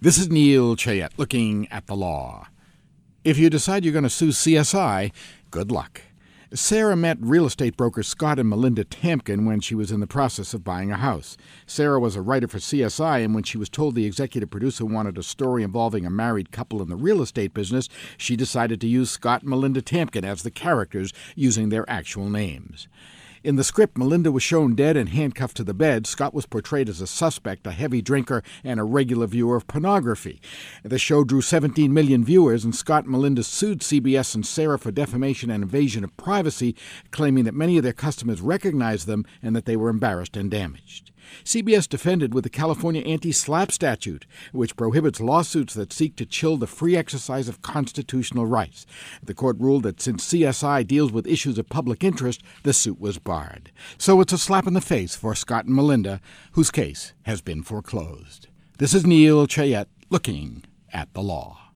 This is Neil Chayette looking at the law. If you decide you're going to sue CSI, good luck. Sarah met real estate brokers Scott and Melinda Tamkin when she was in the process of buying a house. Sarah was a writer for CSI, and when she was told the executive producer wanted a story involving a married couple in the real estate business, she decided to use Scott and Melinda Tamkin as the characters, using their actual names. In the script, Melinda was shown dead and handcuffed to the bed. Scott was portrayed as a suspect, a heavy drinker, and a regular viewer of pornography. The show drew 17 million viewers, and Scott and Melinda sued CBS and Sarah for defamation and invasion of privacy, claiming that many of their customers recognized them and that they were embarrassed and damaged. CBS defended with the California anti-SLAPP statute, which prohibits lawsuits that seek to chill the free exercise of constitutional rights. The court ruled that since CSI deals with issues of public interest, the suit was barred. So it's a slap in the face for Scott and Melinda, whose case has been foreclosed. This is Neil Chayette looking at the law.